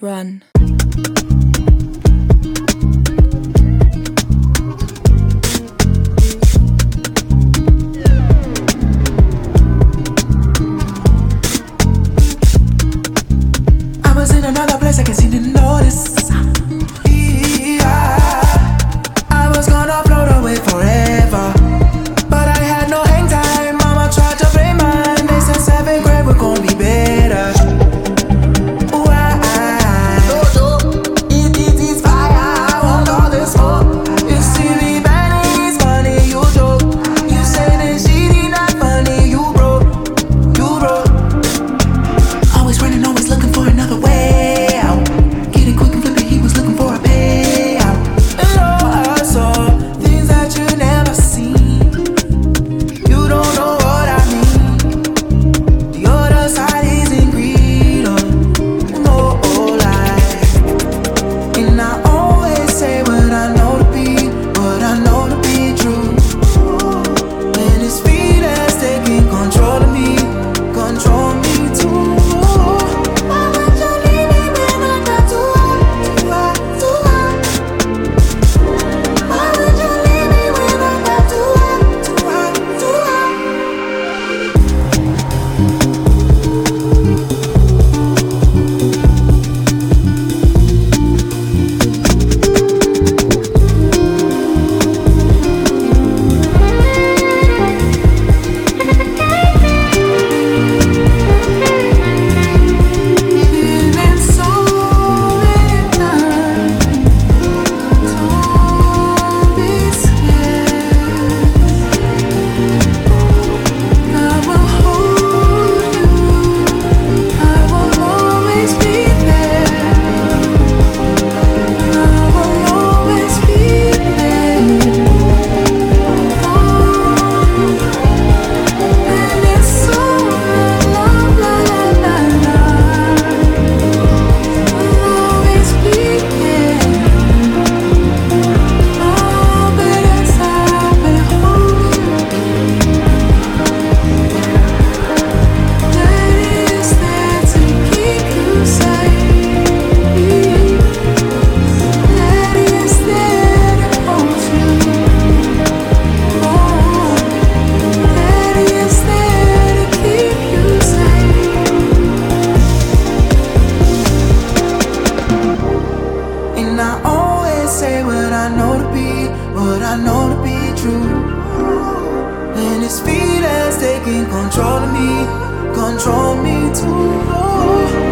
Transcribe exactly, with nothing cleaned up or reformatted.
Run. I was in another place I can't seem to notice. Yeah, I was gonna float away forever, but I had no hang time. Mama tried to blame mine. They said seventh grade we're gonna be better. Ooh, I, I, it, it is fire. I want all this smoke. You see me burning, it's funny you joke. You say that she not funny, you broke, you broke. Always running, always looking for another way out. Get it quick and flip it, he was looking for a payout. And oh, I saw things that you never seen. You don't know what I mean. The other side isn't greed, oh, no lie. And I always say what I know to be, what I know to be true. When it's feelings taking control of me, control me too. Why would you leave me when I got too hot, too hot, too hot? Why would you leave me when I got too hot, too hot, too hot? Been so many times, don't be scared. I will hold you, I will always be there. I will always be there. And it's so la la la la la. I'll always be there. Oh, but as I behold you, that is there to keep you safe. That is there to hold you. Oh, that is there to keep you safe. And I always say what I know to be, what I know to be true. And it's feelings taking control of me, control me too.